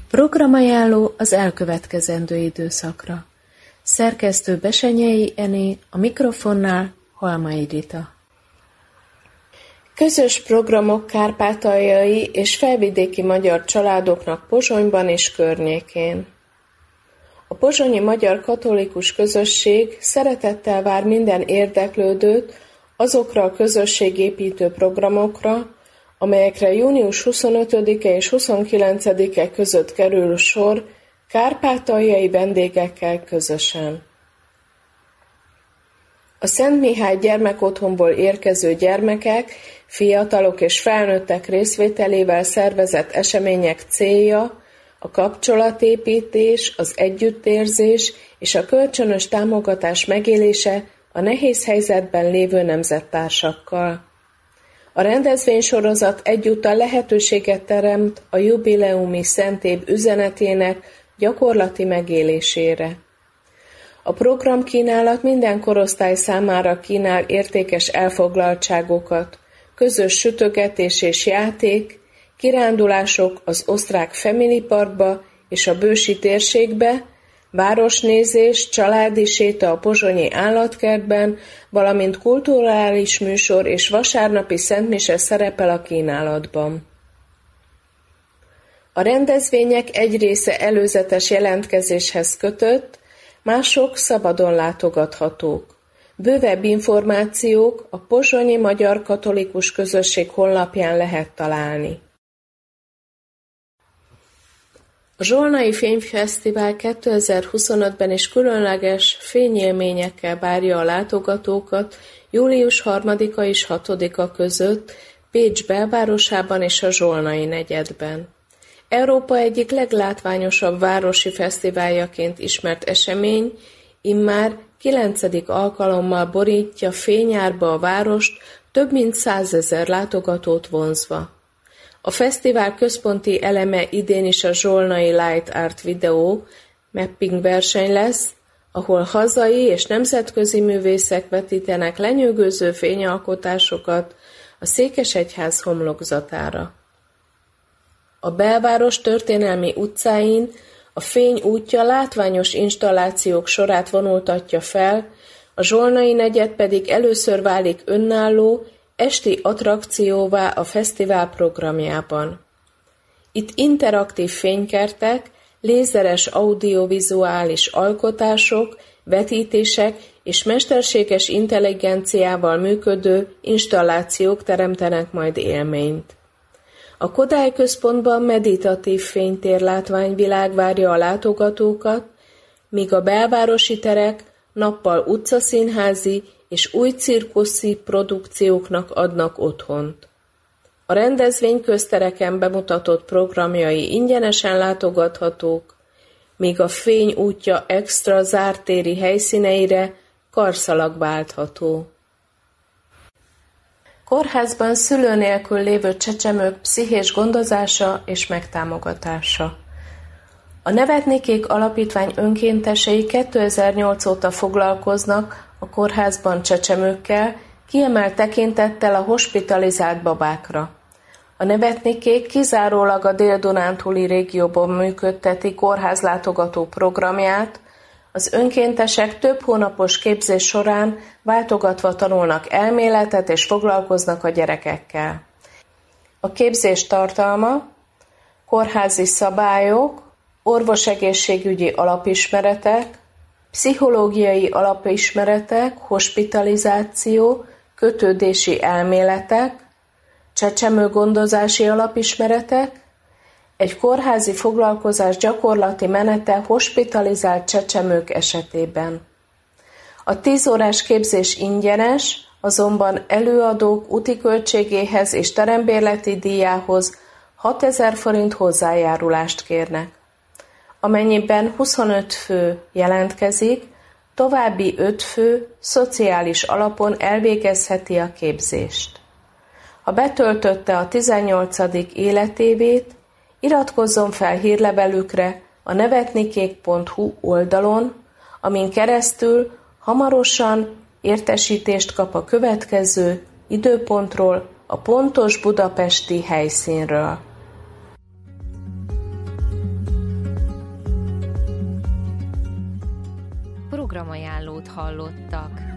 Programajánló az elkövetkezendő időszakra. Szerkesztő Besenyei Ené, a mikrofonnál Halmai Rita. Közös programok kárpátaljai és felvidéki magyar családoknak Pozsonyban és környékén. A pozsonyi magyar katolikus közösség szeretettel vár minden érdeklődőt azokra a közösségépítő programokra, amelyekre június 25-e és 29-e között kerül sor kárpátaljai vendégekkel közösen. A Szent Mihály gyermekotthonból érkező gyermekek, fiatalok és felnőttek részvételével szervezett események célja a kapcsolatépítés, az együttérzés és a kölcsönös támogatás megélése a nehéz helyzetben lévő nemzettársakkal. A rendezvénysorozat egyúttal lehetőséget teremt a jubileumi szentév üzenetének gyakorlati megélésére. A programkínálat minden korosztály számára kínál értékes elfoglaltságokat, közös sütögetés és játék, kirándulások az osztrák Family Parkba és a Bősi térségbe, városnézés, családi séta a pozsonyi állatkertben, valamint kulturális műsor és vasárnapi szentmise szerepel a kínálatban. A rendezvények egy része előzetes jelentkezéshez kötött, mások szabadon látogathatók. Bővebb információk a Pozsonyi Magyar Katolikus Közösség honlapján lehet találni. A Zsolnai Fényfesztivál 2025-ben is különleges fényélményekkel várja a látogatókat július 3-a és 6-a között Pécs belvárosában és a Zsolnai negyedben. Európa egyik leglátványosabb városi fesztiváljaként ismert esemény immár 9. alkalommal borítja fényárba a várost, több mint 100 000 látogatót vonzva. A fesztivál központi eleme idén is a Zsolnai Light Art Video mapping verseny lesz, ahol hazai és nemzetközi művészek vetítenek lenyűgöző fényalkotásokat a Székesegyház homlokzatára. A belváros történelmi utcáin a fény útja látványos installációk sorát vonultatja fel, a Zsolnai negyed pedig először válik önálló, esti attrakcióvá a fesztivál programjában. Itt interaktív fénykertek, lézeres audiovizuális alkotások, vetítések és mesterséges intelligenciával működő installációk teremtenek majd élményt. A Kodály központban meditatív fénytérlátványvilág várja a látogatókat, míg a belvárosi terek nappal utcaszínházi és új cirkuszi produkcióknak adnak otthont. A rendezvény köztereken bemutatott programjai ingyenesen látogathatók, míg a fény útja extra zártéri helyszíneire karszalag váltható. Kórházban szülő nélkül lévő csecsemők pszichés gondozása és megtámogatása. A Nevetni-Kék Alapítvány önkéntesei 2008 óta foglalkoznak a kórházban csecsemőkkel, kiemelt tekintettel a hospitalizált babákra. A Nevetni-Kék kizárólag a Dél-Dunántúli régióban működteti kórházlátogató programját, az önkéntesek több hónapos képzés során váltogatva tanulnak elméletet és foglalkoznak a gyerekekkel. A képzés tartalma: kórházi szabályok, orvosegészségügyi alapismeretek, pszichológiai alapismeretek, hospitalizáció, kötődési elméletek, csecsemőgondozási alapismeretek, egy kórházi foglalkozás gyakorlati menete hospitalizált csecsemők esetében. A 10 órás képzés ingyenes, azonban előadók úti költségéhez és terembérleti díjához 6000 forint hozzájárulást kérnek. Amennyiben 25 fő jelentkezik, további 5 fő szociális alapon elvégezheti a képzést. Ha betöltötte a 18. életévét, iratkozzon fel hírlevelükre a nevetnikék.hu oldalon, amin keresztül hamarosan értesítést kap a következő időpontról, a pontos budapesti helyszínről. programajánlót hallottak.